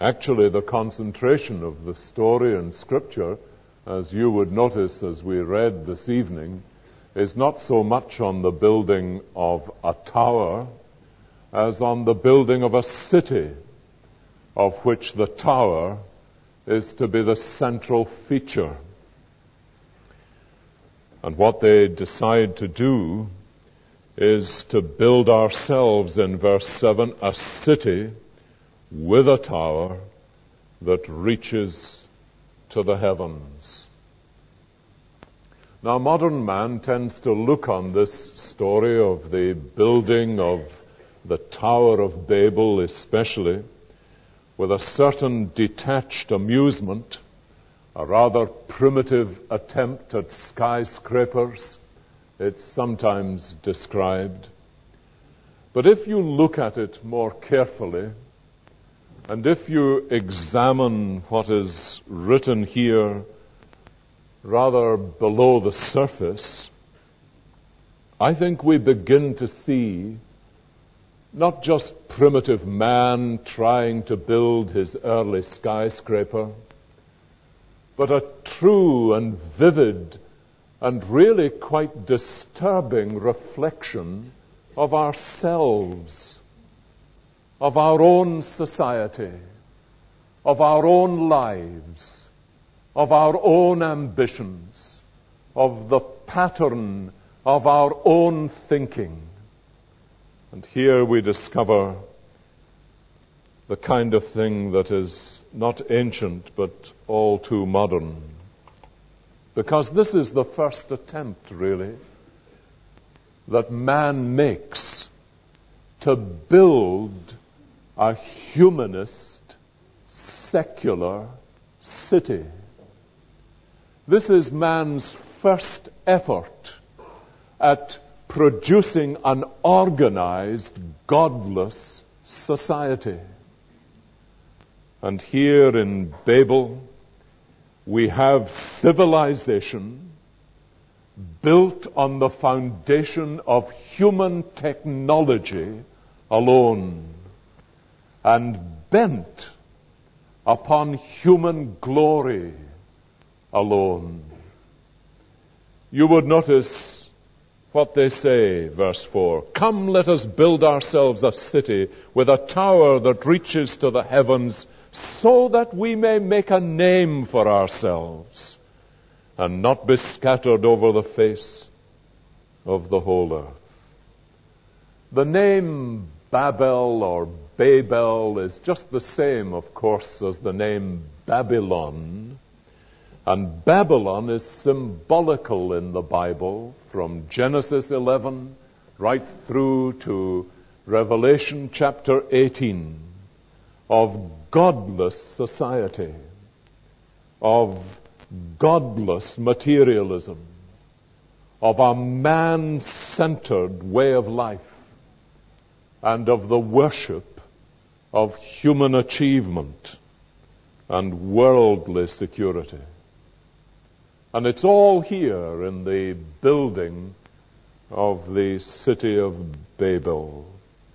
Actually, the concentration of the story in Scripture, as you would notice as we read this evening, is not so much on the building of a tower as on the building of a city, of which the tower is to be the central feature. And what they decide to do is to build ourselves, in verse 7, a city with a tower that reaches to the heavens. Now, modern man tends to look on this story of the building of the Tower of Babel especially with a certain detached amusement, a rather primitive attempt at skyscrapers, it's sometimes described. But if you look at it more carefully, and if you examine what is written here rather below the surface, I think we begin to see not just primitive man trying to build his early skyscraper, but a true and vivid and really quite disturbing reflection of ourselves, of our own society, of our own lives, of our own ambitions, of the pattern of our own thinking. And here we discover the kind of thing that is not ancient but all too modern. Because this is the first attempt, really, that man makes to build a humanist, secular city. This is man's first effort at producing an organized, godless society. And here in Babel, we have civilization built on the foundation of human technology alone and bent upon human glory alone. You would notice what they say, verse 4. Come, let us build ourselves a city with a tower that reaches to the heavens, so that we may make a name for ourselves and not be scattered over the face of the whole earth. The name Babel or Babel is just the same, of course, as the name Babylon. And Babylon is symbolical in the Bible from Genesis 11 right through to Revelation chapter 18 of godless society, of godless materialism, of a man-centered way of life, and of the worship of human achievement and worldly security. And it's all here in the building of the city of Babel.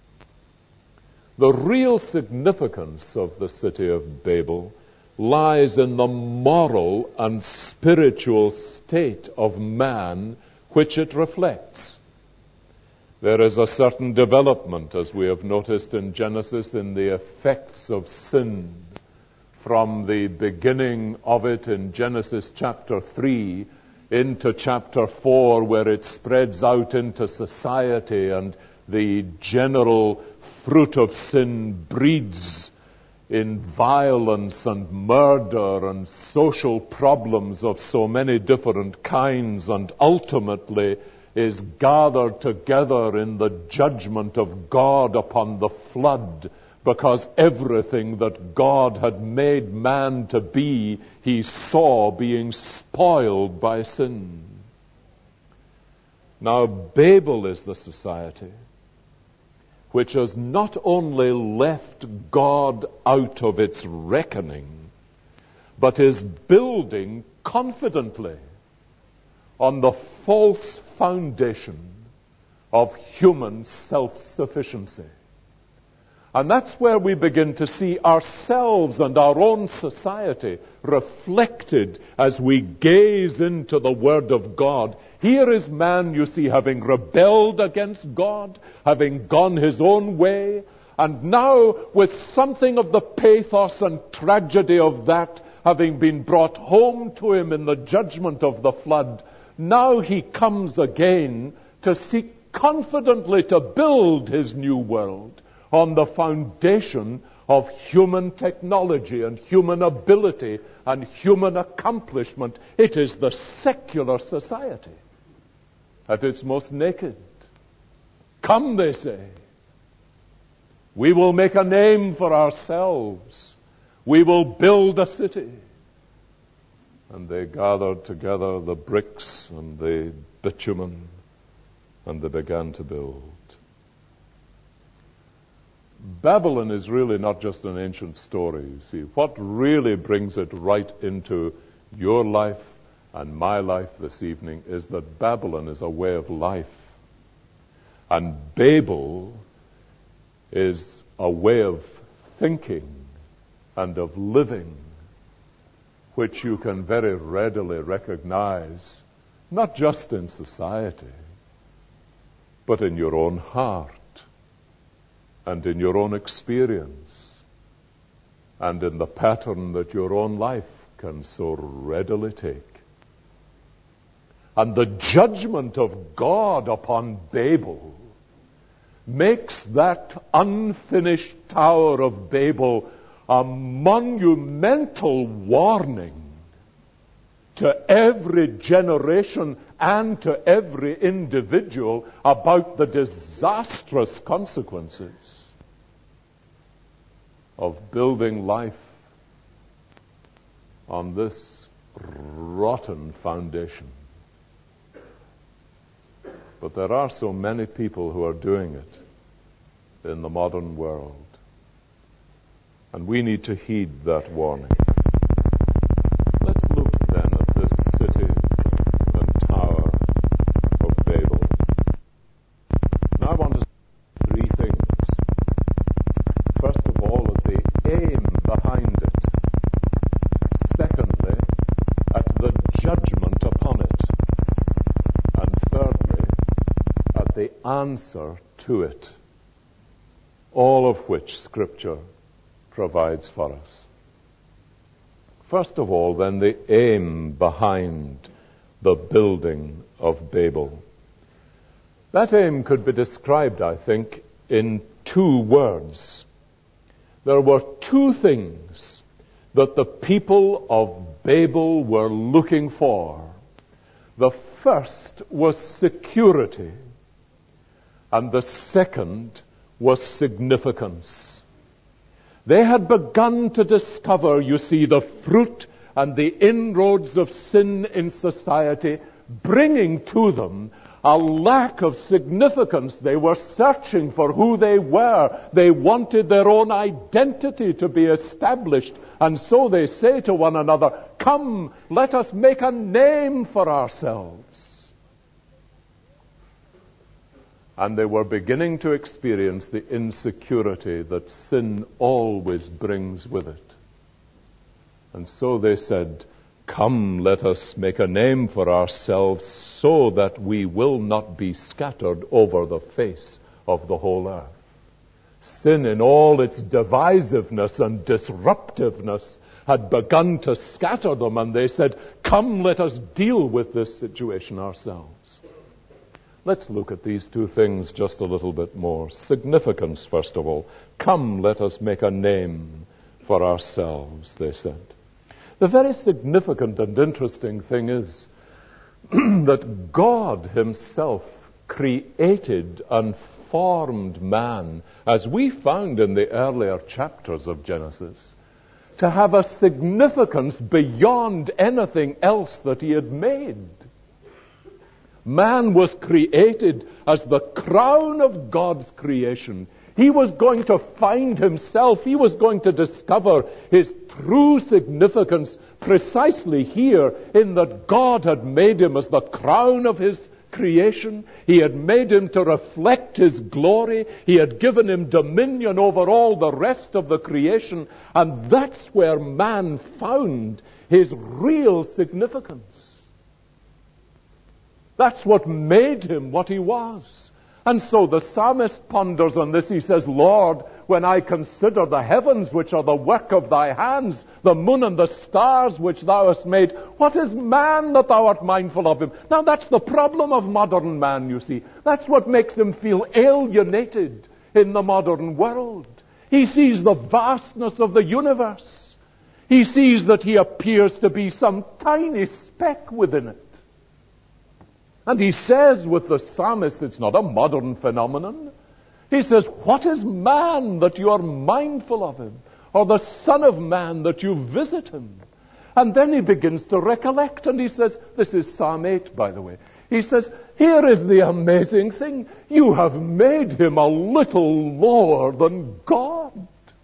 The real significance of the city of Babel lies in the moral and spiritual state of man which it reflects. There is a certain development, as we have noticed in Genesis, in the effects of sin from the beginning of it in Genesis chapter 3 into chapter 4, where it spreads out into society, and the general fruit of sin breeds in violence and murder and social problems of so many different kinds, and ultimately is gathered together in the judgment of God upon the flood, because everything that God had made man to be, he saw being spoiled by sin. Now, Babel is the society which has not only left God out of its reckoning, but is building confidently on the false foundation of human self-sufficiency. And that's where we begin to see ourselves and our own society reflected as we gaze into the Word of God. Here is man, you see, having rebelled against God, having gone his own way, and now with something of the pathos and tragedy of that having been brought home to him in the judgment of the flood, now he comes again to seek confidently to build his new world on the foundation of human technology and human ability and human accomplishment. It is the secular society at its most naked. Come, they say. We will make a name for ourselves. We will build a city. And they gathered together the bricks and the bitumen, and they began to build. Babylon is really not just an ancient story, you see. What really brings it right into your life and my life this evening is that Babylon is a way of life. And Babel is a way of thinking and of living, which you can very readily recognize, not just in society, but in your own heart, and in your own experience, and in the pattern that your own life can so readily take. And the judgment of God upon Babel makes that unfinished Tower of Babel a monumental warning to every generation and to every individual about the disastrous consequences of building life on this rotten foundation. But there are so many people who are doing it in the modern world. And we need to heed that warning. Let's look then at this city and Tower of Babel. Now I want to say three things. First of all, at the aim behind it. Secondly, at the judgment upon it. And thirdly, at the answer to it. All of which Scripture provides for us. First of all, then, the aim behind the building of Babel. That aim could be described, I think, in two words. There were two things that the people of Babel were looking for. The first was security, and the second was significance. They had begun to discover, you see, the fruit and the inroads of sin in society, bringing to them a lack of significance. They were searching for who they were. They wanted their own identity to be established. And so they say to one another, "Come, let us make a name for ourselves." And they were beginning to experience the insecurity that sin always brings with it. And so they said, "Come, let us make a name for ourselves so that we will not be scattered over the face of the whole earth." Sin in all its divisiveness and disruptiveness had begun to scatter them, and they said, "Come, let us deal with this situation ourselves." Let's look at these two things just a little bit more. Significance, first of all. "Come, let us make a name for ourselves," they said. The very significant and interesting thing is that God himself created and formed man, as we found in the earlier chapters of Genesis, to have a significance beyond anything else that he had made. Man was created as the crown of God's creation. He was going to find himself. He was going to discover his true significance precisely here, in that God had made him as the crown of his creation. He had made him to reflect his glory. He had given him dominion over all the rest of the creation. And that's where man found his real significance. That's what made him what he was. And so the psalmist ponders on this. He says, Lord, when I consider the heavens, which are the work of thy hands, the moon and the stars which thou hast made, what is man that thou art mindful of him? Now that's the problem of modern man, you see. That's what makes him feel alienated in the modern world. He sees the vastness of the universe. He sees that he appears to be some tiny speck within it. And he says with the psalmist, it's not a modern phenomenon. He says, what is man that you are mindful of him? Or the son of man that you visit him? And then he begins to recollect, and he says, this is Psalm 8, by the way. He says, here is the amazing thing. You have made him a little lower than God.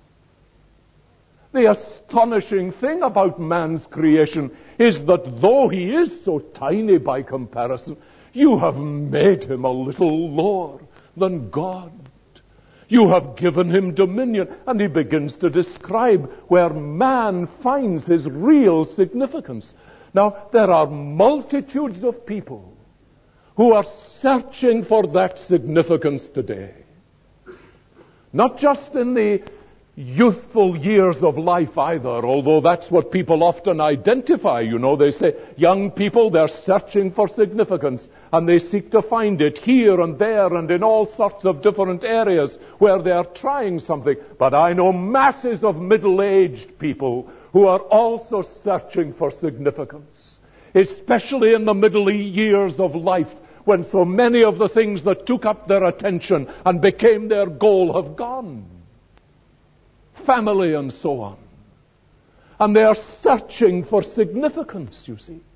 The astonishing thing about man's creation is that though he is so tiny by comparison, you have made him a little lower than God. You have given him dominion. And he begins to describe where man finds his real significance. Now, there are multitudes of people who are searching for that significance today. Not just in the youthful years of life either, although that's what people often identify. You know, they say young people, they're searching for significance, and they seek to find it here and there and in all sorts of different areas where they are trying something. But I know masses of middle-aged people who are also searching for significance, especially in the middle years of life, when so many of the things that took up their attention and became their goal have gone. Family and so on. And they are searching for significance, you see.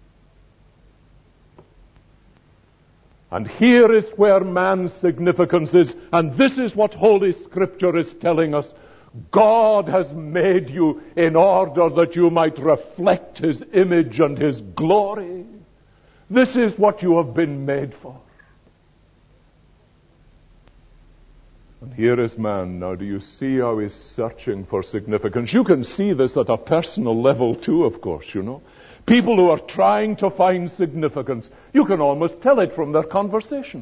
And here is where man's significance is, and this is what Holy Scripture is telling us. God has made you in order that you might reflect his image and his glory. This is what you have been made for. And here is man. Now, do you see how he's searching for significance? You can see this at a personal level too, of course, you know. People who are trying to find significance, you can almost tell it from their conversation.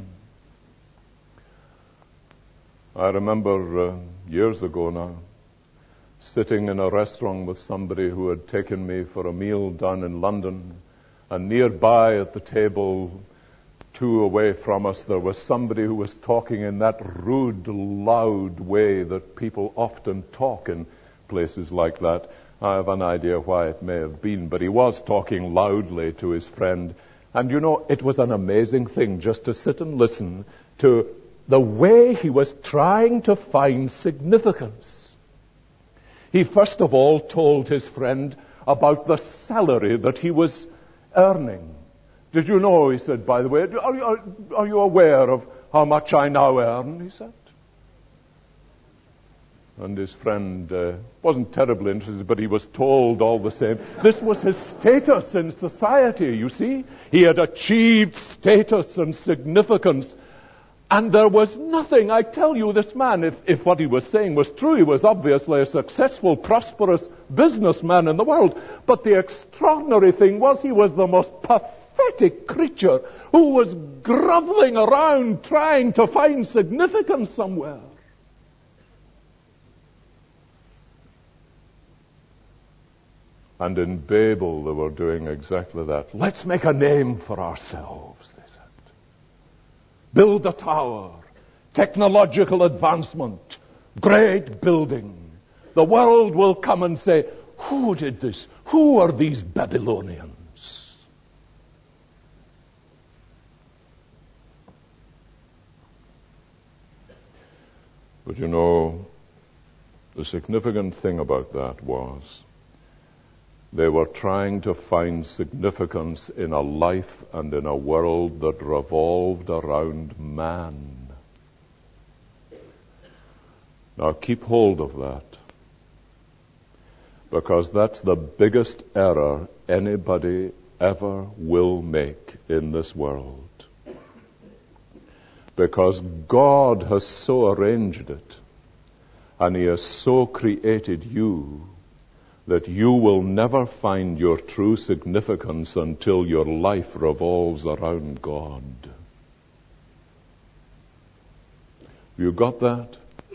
I remember years ago now, sitting in a restaurant with somebody who had taken me for a meal down in London, and nearby at the table, 2 away from us, there was somebody who was talking in that rude, loud way that people often talk in places like that. I have an idea why it may have been, but he was talking loudly to his friend. And you know, it was an amazing thing just to sit and listen to the way he was trying to find significance. He first of all told his friend about the salary that he was earning. Did you know, he said, by the way, are you aware of how much I now earn, he said. And his friend wasn't terribly interested, but he was told all the same. This was his status in society, you see. He had achieved status and significance. And there was nothing, I tell you, this man, if what he was saying was true, he was obviously a successful, prosperous businessman in the world. But the extraordinary thing was he was the most pathetic creature who was groveling around trying to find significance somewhere. And in Babel they were doing exactly that. Let's make a name for ourselves, they said. Build a tower, technological advancement, great building. The world will come and say, who did this? Who are these Babylonians? But you know, the significant thing about that was they were trying to find significance in a life and in a world that revolved around man. Now keep hold of that, because that's the biggest error anybody ever will make in this world. because God has so arranged it, and He has so created you, that you will never find your true significance until your life revolves around God. You got that?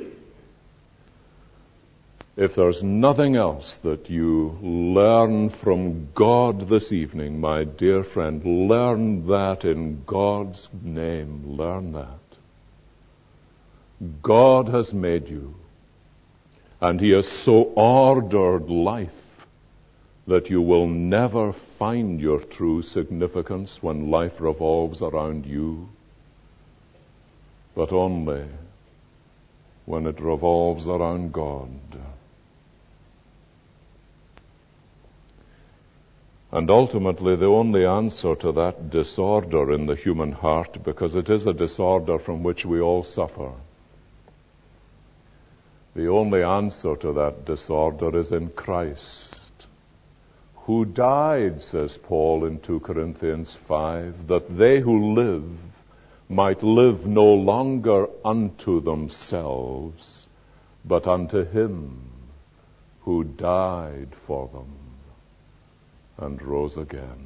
If there's nothing else that you learn from God this evening, my dear friend, learn that in God's name. Learn that. God has made you, and He has so ordered life that you will never find your true significance when life revolves around you, but only when it revolves around God. And ultimately, the only answer to that disorder in the human heart, because it is a disorder from which we all suffer, the only answer to that disorder is in Christ, who died, says Paul in 2 Corinthians 5, that they who live might live no longer unto themselves, but unto Him who died for them and rose again.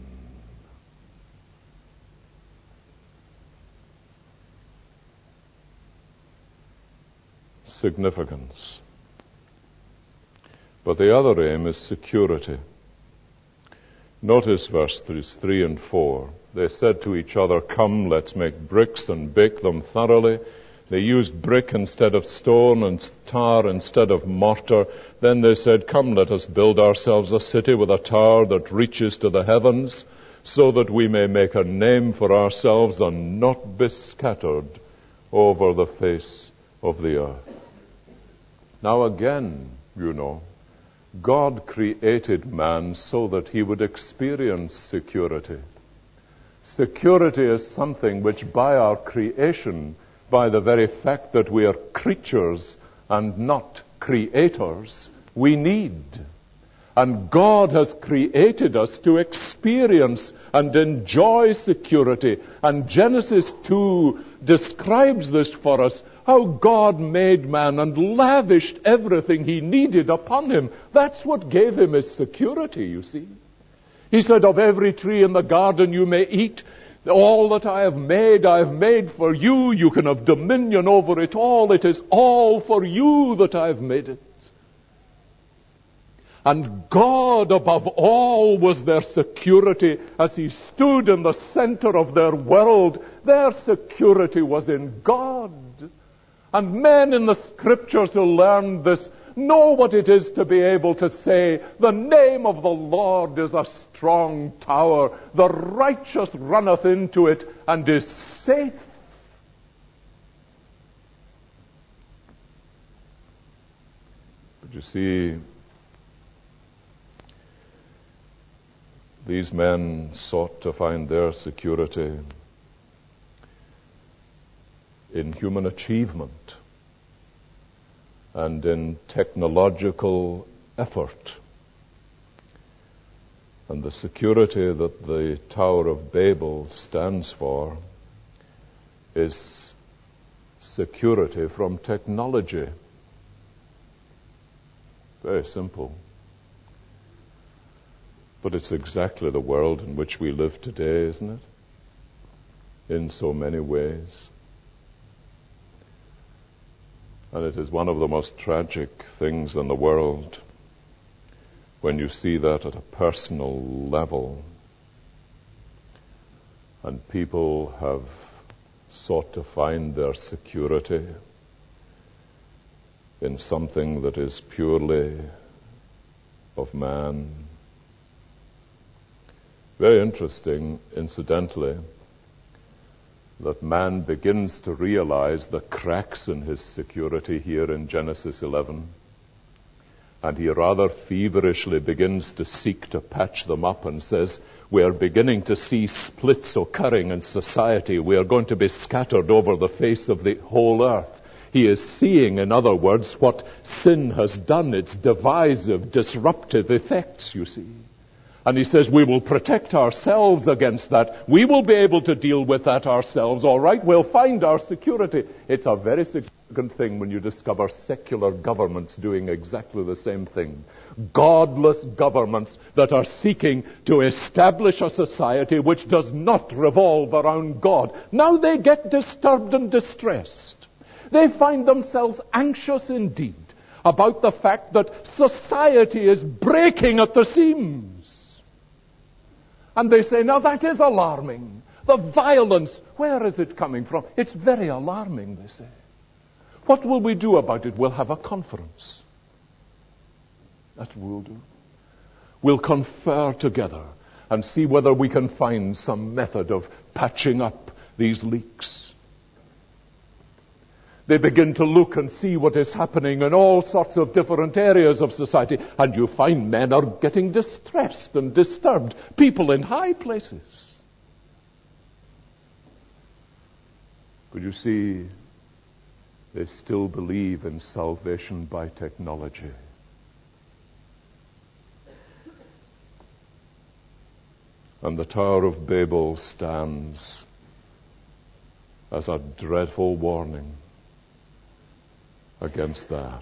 Significance. But the other aim is security. Notice verses 3 and 4. They said to each other, "Come, let's make bricks and bake them thoroughly." They used brick instead of stone and tar instead of mortar. Then they said, "Come, let us build ourselves a city with a tower that reaches to the heavens, so that we may make a name for ourselves and not be scattered over the face of the earth." Now again, you know, God created man so that he would experience security. Security is something which by our creation, by the very fact that we are creatures and not creators, we need. And God has created us to experience and enjoy security. And Genesis 2 describes this for us, how God made man and lavished everything he needed upon him. That's what gave him his security, you see. He said, "Of every tree in the garden you may eat. All that I have made for you. You can have dominion over it all. It is all for you that I have made it." And God above all was their security as He stood in the center of their world. Their security was in God. And men in the Scriptures who learned this know what it is to be able to say, "The name of the Lord is a strong tower. The righteous runneth into it and is safe." But you see, these men sought to find their security in human achievement and in technological effort. And the security that the Tower of Babel stands for is security from technology. Very simple. But it's exactly the world in which we live today, isn't it? In so many ways. And it is one of the most tragic things in the world when you see that at a personal level. And people have sought to find their security in something that is purely of man. Very interesting, incidentally, that man begins to realize the cracks in his security here in Genesis 11. And he rather feverishly begins to seek to patch them up and says, "We are beginning to see splits occurring in society. We are going to be scattered over the face of the whole earth." He is seeing, in other words, what sin has done, its divisive, disruptive effects, you see. And he says, we will protect ourselves against that. We will be able to deal with that ourselves, all right? We'll find our security. It's a very significant thing when you discover secular governments doing exactly the same thing. Godless governments that are seeking to establish a society which does not revolve around God. Now they get disturbed and distressed. They find themselves anxious indeed about the fact that society is breaking at the seams. And they say, now that is alarming. The violence, where is it coming from? It's very alarming, they say. What will we do about it? We'll have a conference. That's what we'll do. We'll confer together and see whether we can find some method of patching up these leaks. They begin to look and see what is happening in all sorts of different areas of society. And you find men are getting distressed and disturbed. People in high places. But you see, they still believe in salvation by technology. And the Tower of Babel stands as a dreadful warning against that.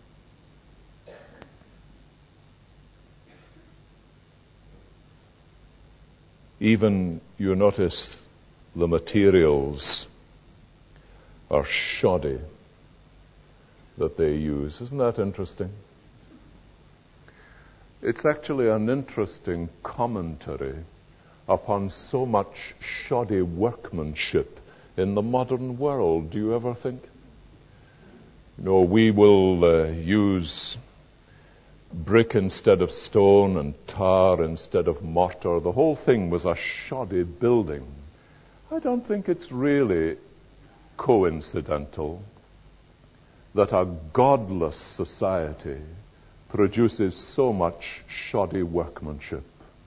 Even, you notice, the materials are shoddy that they use. Isn't that interesting? It's actually an interesting commentary upon so much shoddy workmanship in the modern world. Do you ever think? You know, we will use brick instead of stone and tar instead of mortar. The whole thing was a shoddy building. I don't think it's really coincidental that a godless society produces so much shoddy workmanship.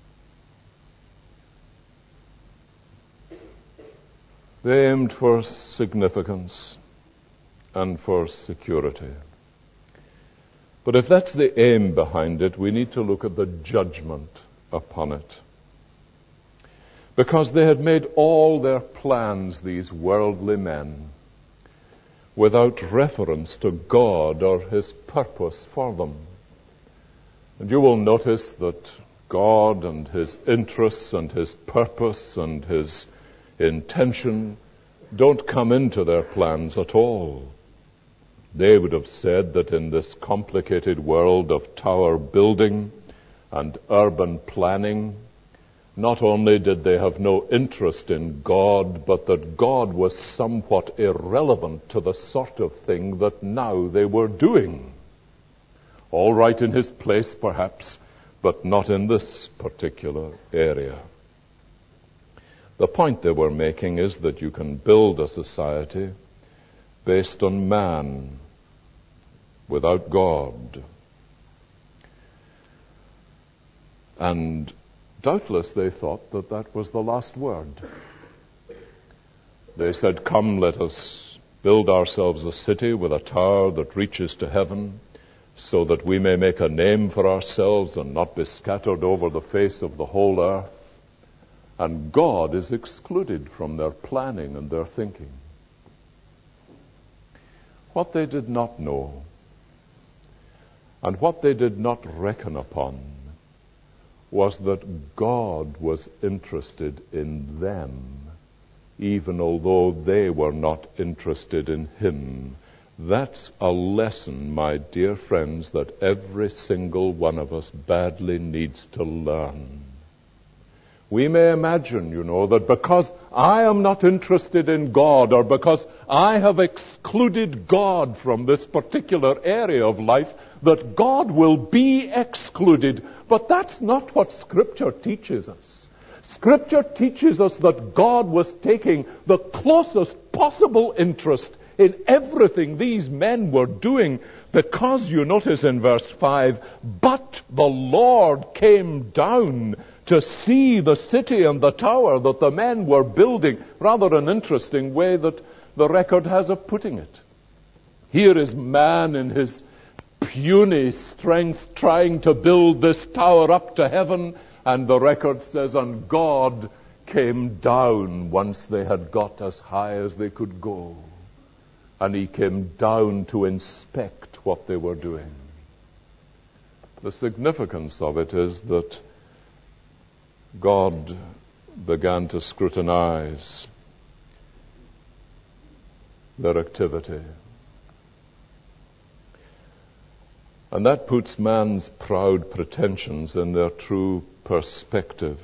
They aimed for significance and for security. But if that's the aim behind it, we need to look at the judgment upon it. Because they had made all their plans, these worldly men, without reference to God or His purpose for them. And you will notice that God and His interests and His purpose and His intention don't come into their plans at all. They would have said that in this complicated world of tower building and urban planning, not only did they have no interest in God, but that God was somewhat irrelevant to the sort of thing that now they were doing. All right in His place, perhaps, but not in this particular area. The point they were making is that you can build a society based on man without God. And doubtless they thought that that was the last word. They said, come, let us build ourselves a city with a tower that reaches to heaven, so that we may make a name for ourselves and not be scattered over the face of the whole earth. And God is excluded from their planning and their thinking. What they did not know, and what they did not reckon upon, was that God was interested in them, even although they were not interested in Him. That's a lesson, my dear friends, that every single one of us badly needs to learn. We may imagine, that because I am not interested in God, or because I have excluded God from this particular area of life, that God will be excluded. But that's not what Scripture teaches us. Scripture teaches us that God was taking the closest possible interest in everything these men were doing, because you notice in verse 5, but the Lord came down to see the city and the tower that the men were building. Rather an interesting way that the record has of putting it. Here is man in his puny strength trying to build this tower up to heaven, And the record says, and God came down once they had got as high as they could go. And he came down to inspect what they were doing. The significance of it is that God began to scrutinize their activity. And that puts man's proud pretensions in their true perspective.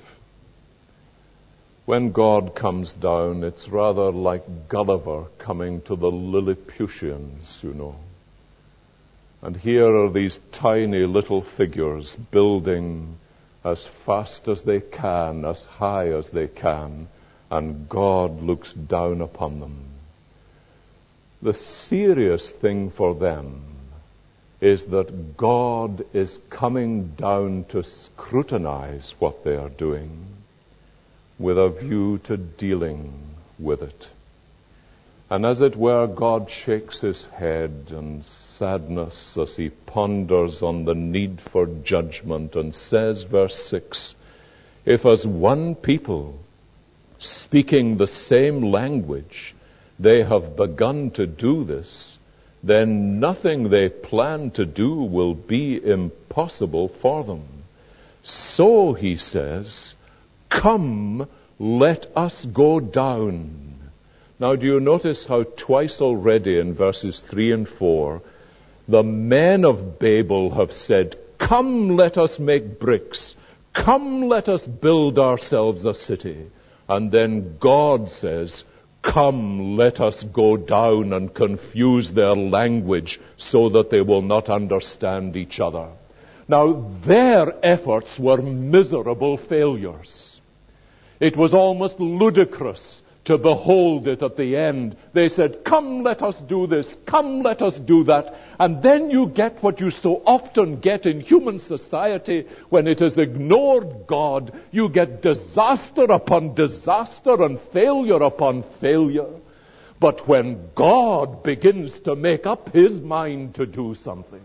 When God comes down, it's rather like Gulliver coming to the Lilliputians, you know. And here are these tiny little figures building as fast as they can, as high as they can, and God looks down upon them. The serious thing for them is that God is coming down to scrutinize what they are doing with a view to dealing with it. And as it were, God shakes his head in sadness as he ponders on the need for judgment and says, verse 6, if as one people, speaking the same language, they have begun to do this, then nothing they plan to do will be impossible for them. So, he says, come, let us go down. Now, do you notice how twice already in verses 3 and 4, the men of Babel have said, come, let us make bricks. Come, let us build ourselves a city. And then God says, come, let us go down and confuse their language so that they will not understand each other. Now, their efforts were miserable failures. It was almost ludicrous to behold it at the end. They said, come, let us do this. Come, let us do that. And then you get what you so often get in human society when it has ignored God. You get disaster upon disaster and failure upon failure. But when God begins to make up his mind to do something,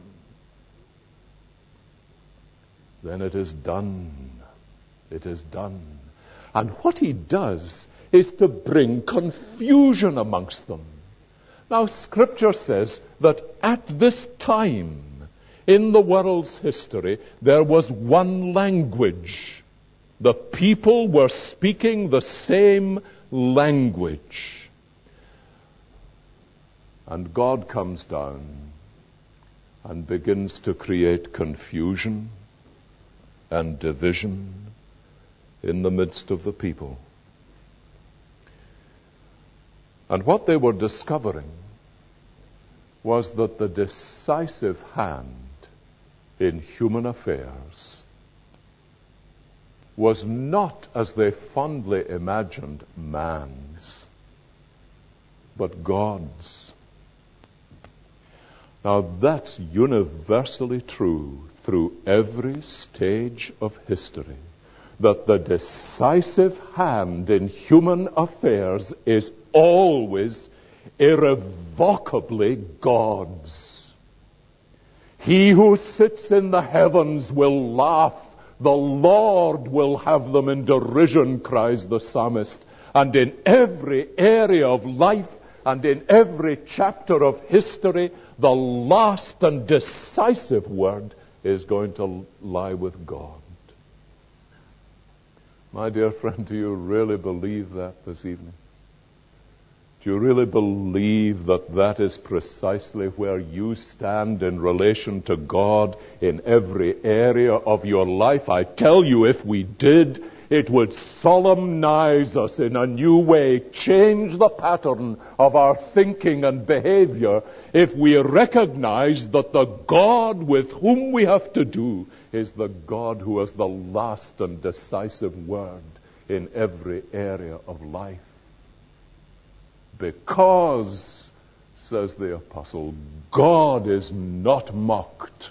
then it is done. It is done. And what he does is to bring confusion amongst them. Now, Scripture says that at this time in the world's history, there was one language. The people were speaking the same language. And God comes down and begins to create confusion and division in the midst of the people. And what they were discovering was that the decisive hand in human affairs was not, as they fondly imagined, man's, but God's. Now that's universally true through every stage of history, that the decisive hand in human affairs is always irrevocably God's. He who sits in the heavens will laugh. The Lord will have them in derision, cries the psalmist. And in every area of life and in every chapter of history, the last and decisive word is going to lie with God. My dear friend, do you really believe that this evening? Do you really believe that that is precisely where you stand in relation to God in every area of your life? I tell you, if we did, it would solemnize us in a new way, change the pattern of our thinking and behavior, if we recognize that the God with whom we have to do is the God who has the last and decisive word in every area of life. Because, says the apostle, God is not mocked.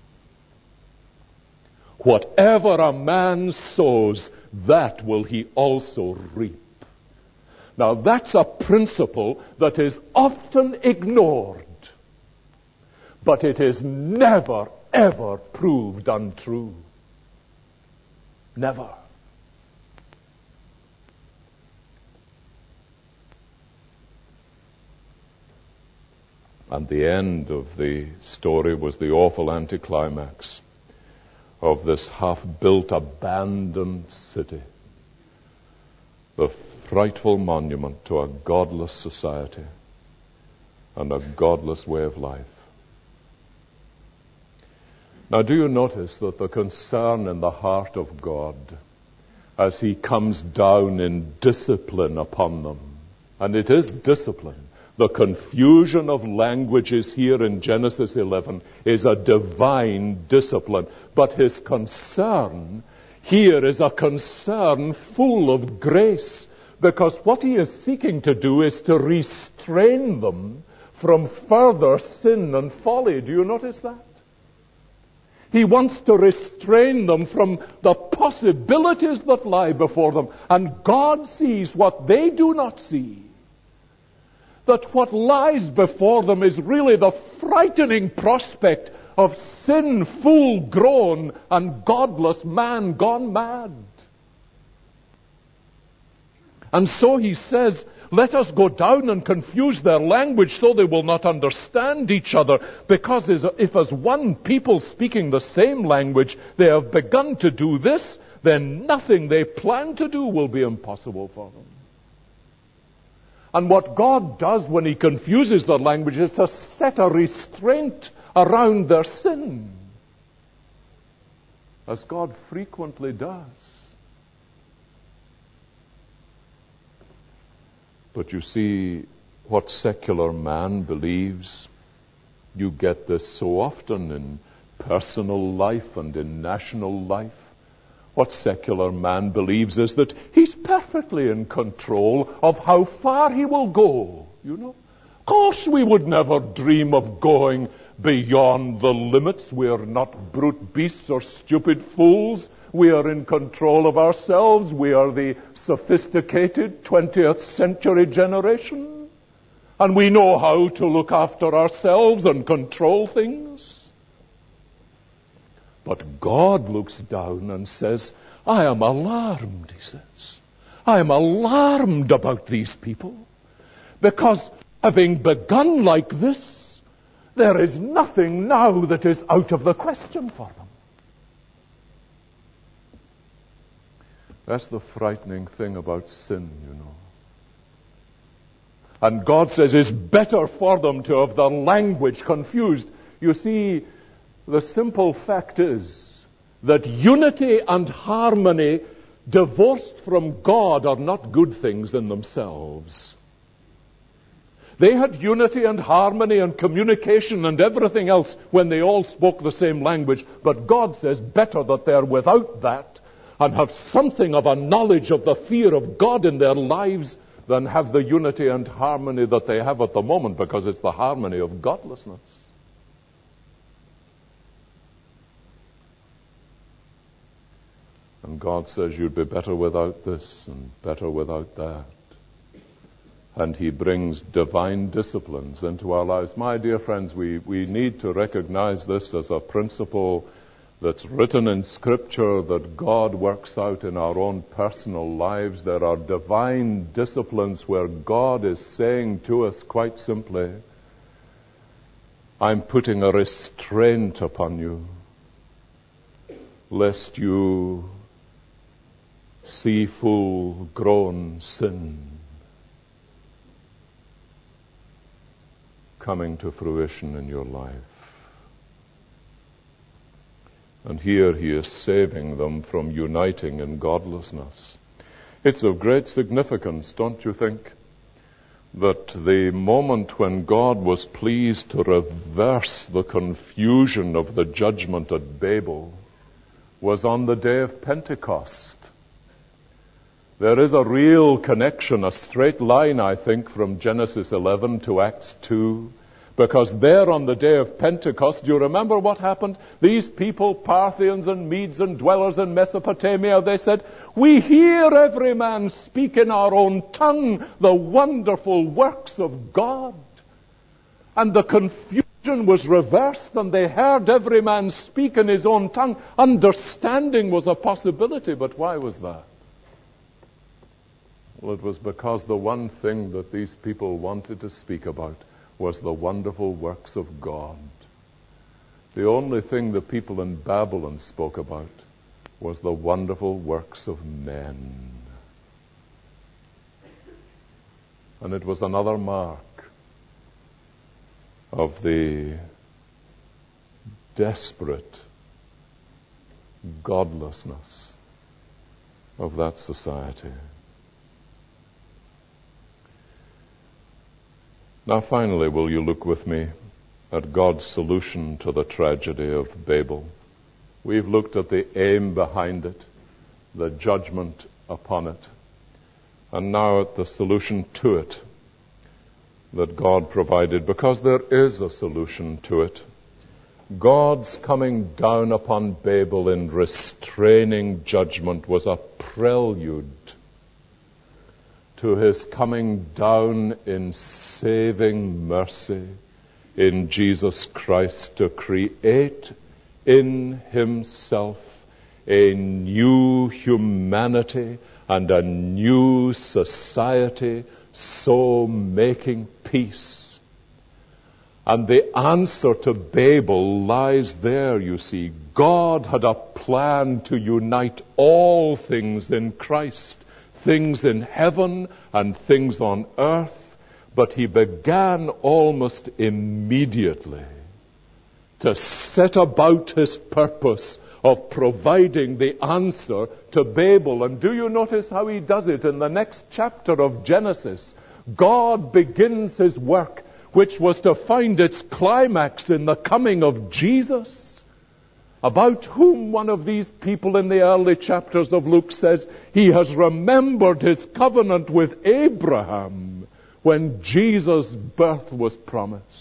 Whatever a man sows, that will he also reap. Now that's a principle that is often ignored, but it is never, ever proved untrue. Never. And the end of the story was the awful anticlimax of this half-built, abandoned city. The frightful monument to a godless society and a godless way of life. Now, do you notice that the concern in the heart of God as He comes down in discipline upon them, and it is discipline. The confusion of languages here in Genesis 11 is a divine discipline. But His concern here is a concern full of grace, because what He is seeking to do is to restrain them from further sin and folly. Do you notice that? He wants to restrain them from the possibilities that lie before them. And God sees what they do not see. That what lies before them is really the frightening prospect of sin full-grown and godless man gone mad. And so He says, let us go down and confuse their language so they will not understand each other. Because if as one people speaking the same language they have begun to do this, then nothing they plan to do will be impossible for them. And what God does when He confuses their language is to set a restraint around their sin, as God frequently does. But you see, what secular man believes, you get this so often in personal life and in national life. What secular man believes is that he's perfectly in control of how far he will go, you know. Of course we would never dream of going beyond the limits. We are not brute beasts or stupid fools. We are in control of ourselves. We are the sophisticated 20th century generation. And we know how to look after ourselves and control things. But God looks down and says, I am alarmed, He says. I am alarmed about these people. Because having begun like this, there is nothing now that is out of the question for them. That's the frightening thing about sin, you know. And God says it's better for them to have their language confused. You see, the simple fact is that unity and harmony divorced from God are not good things in themselves. They had unity and harmony and communication and everything else when they all spoke the same language. But God says better that they're without that and have something of a knowledge of the fear of God in their lives than have the unity and harmony that they have at the moment, because it's the harmony of godlessness. And God says you'd be better without this and better without that. And He brings divine disciplines into our lives. My dear friends, we need to recognize this as a principle that's written in Scripture that God works out in our own personal lives. There are divine disciplines where God is saying to us quite simply, I'm putting a restraint upon you, lest you see full-grown sin coming to fruition in your life. And here He is saving them from uniting in godlessness. It's of great significance, don't you think, that the moment when God was pleased to reverse the confusion of the judgment at Babel was on the day of Pentecost. There is a real connection, a straight line, I think, from Genesis 11 to Acts 2. Because there on the day of Pentecost, do you remember what happened? These people, Parthians and Medes and dwellers in Mesopotamia, they said, we hear every man speak in our own tongue the wonderful works of God. And the confusion was reversed and they heard every man speak in his own tongue. Understanding was a possibility, but why was that? Well, it was because the one thing that these people wanted to speak about was the wonderful works of God. The only thing the people in Babylon spoke about was the wonderful works of men. And it was another mark of the desperate godlessness of that society. Now finally, will you look with me at God's solution to the tragedy of Babel? We've looked at the aim behind it, the judgment upon it, and now at the solution to it that God provided, because there is a solution to it. God's coming down upon Babel in restraining judgment was a prelude to his coming down in saving mercy in Jesus Christ to create in himself a new humanity and a new society, so making peace. And the answer to Babel lies there, you see. God had a plan to unite all things in Christ, things in heaven and things on earth, but he began almost immediately to set about his purpose of providing the answer to Babel. And do you notice how he does it in the next chapter of Genesis? God begins his work, which was to find its climax in the coming of Jesus, about whom one of these people in the early chapters of Luke says, he has remembered his covenant with Abraham when Jesus' birth was promised.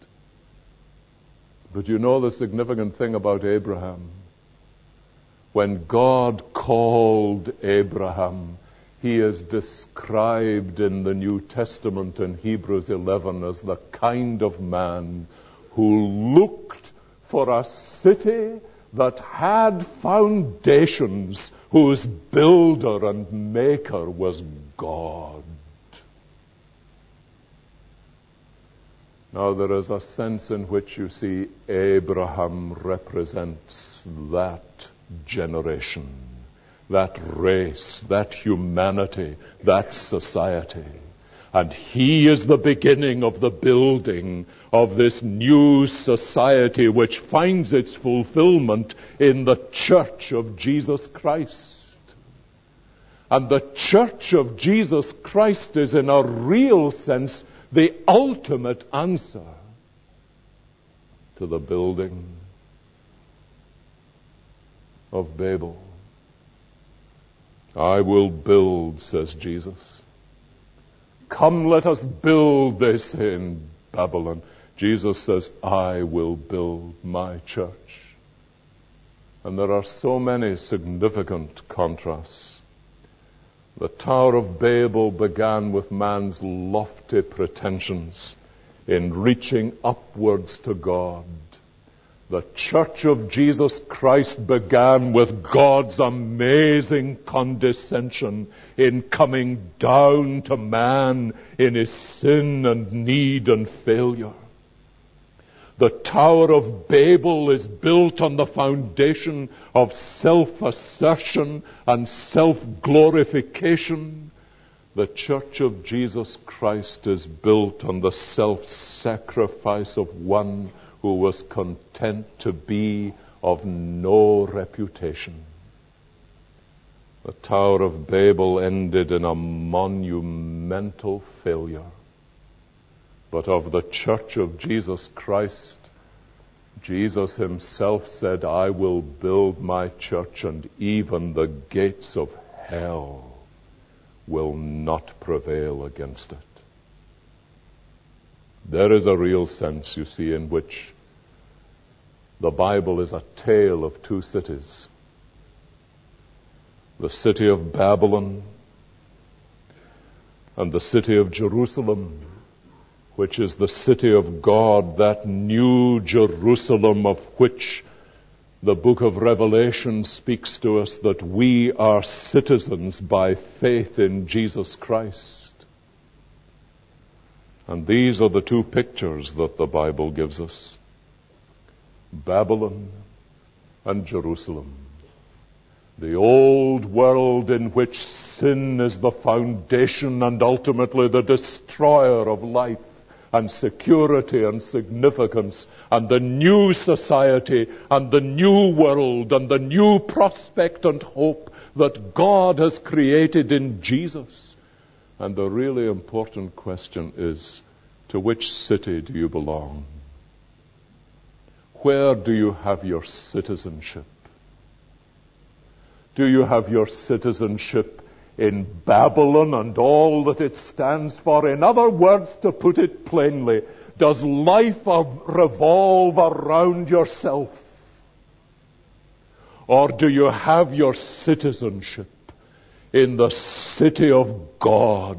But you know the significant thing about Abraham? When God called Abraham, he is described in the New Testament in Hebrews 11 as the kind of man who looked for a city that had foundations, whose builder and maker was God. Now there is a sense in which you see Abraham represents that generation, that race, that humanity, that society. And he is the beginning of the building of this new society which finds its fulfillment in the Church of Jesus Christ. And the Church of Jesus Christ is in a real sense the ultimate answer to the building of Babel. I will build, says Jesus. Come, let us build, they say in Babylon. Jesus says, I will build my church. And there are so many significant contrasts. The Tower of Babel began with man's lofty pretensions in reaching upwards to God. The Church of Jesus Christ began with God's amazing condescension in coming down to man in his sin and need and failure. The Tower of Babel is built on the foundation of self-assertion and self-glorification. The Church of Jesus Christ is built on the self-sacrifice of one who was content to be of no reputation. The Tower of Babel ended in a monumental failure. But of the Church of Jesus Christ, Jesus himself said, I will build my church, and even the gates of hell will not prevail against it. There is a real sense, you see, in which the Bible is a tale of two cities. The city of Babylon and the city of Jerusalem. which is the city of God, that new Jerusalem of which the book of Revelation speaks to us, that we are citizens by faith in Jesus Christ. And these are the two pictures that the Bible gives us: Babylon and Jerusalem. The old world in which sin is the foundation and ultimately the destroyer of life and security and significance, and the new society and the new world and the new prospect and hope that God has created in Jesus. And the really important question is, to which city do you belong? Where do you have your citizenship? Do you have your citizenship in Babylon and all that it stands for? In other words, to put it plainly, does life revolve around yourself? Or do you have your citizenship in the city of God,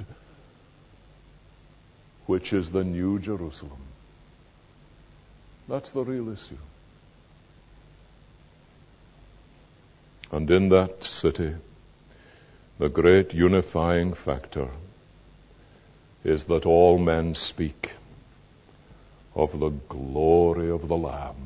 which is the New Jerusalem? That's the real issue. And in that city, the great unifying factor is that all men speak of the glory of the Lamb.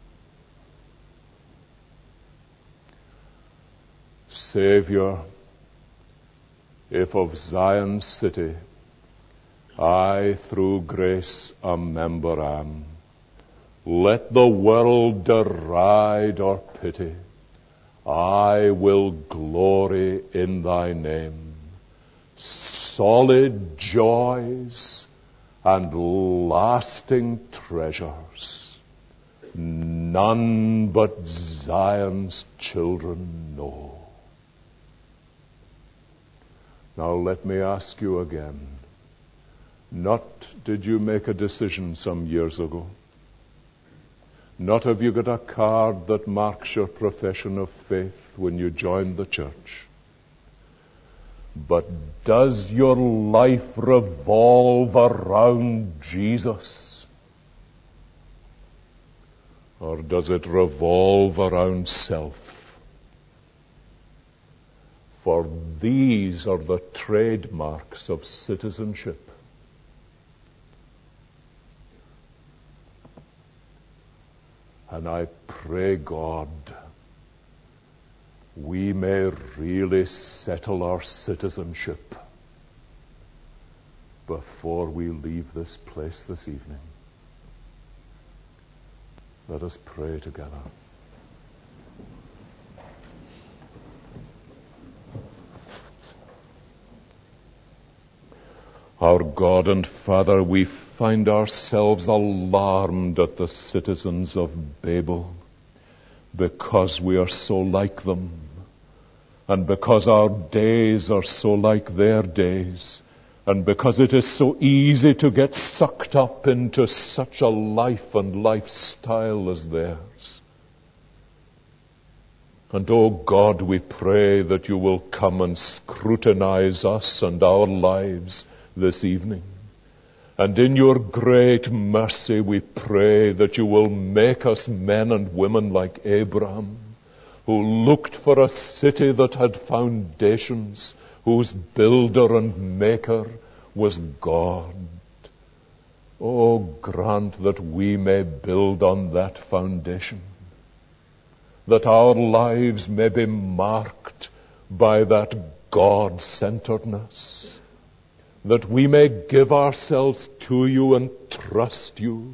Savior, if of Zion's city I through grace a member am, let the world deride or pity, I will glory in thy name. Solid joys and lasting treasures, none but Zion's children know. Now let me ask you again, not did you make a decision some years ago? Not have you got a card that marks your profession of faith when you joined the church. But does your life revolve around Jesus? Or does it revolve around self? For these are the trademarks of citizenship. And I pray, God, we may really settle our citizenship before we leave this place this evening. Let us pray together. Our God and Father, we find ourselves alarmed at the citizens of Babel because we are so like them, and because our days are so like their days, and because it is so easy to get sucked up into such a life and lifestyle as theirs. And oh God, we pray that you will come and scrutinize us and our lives this evening. And in your great mercy we pray that you will make us men and women like Abraham, who looked for a city that had foundations, whose builder and maker was God. Oh, grant that we may build on that foundation, that our lives may be marked by that God-centeredness, that we may give ourselves to you and trust you.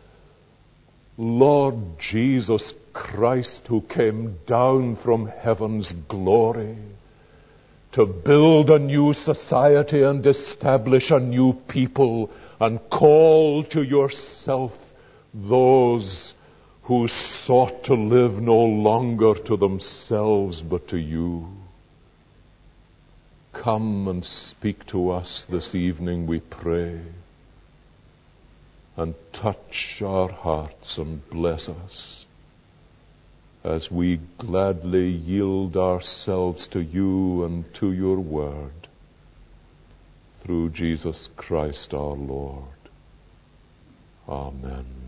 Lord Jesus Christ, who came down from heaven's glory to build a new society and establish a new people and call to yourself those who sought to live no longer to themselves but to you. Come and speak to us this evening, we pray, and touch our hearts and bless us as we gladly yield ourselves to you and to your word through Jesus Christ our Lord. Amen.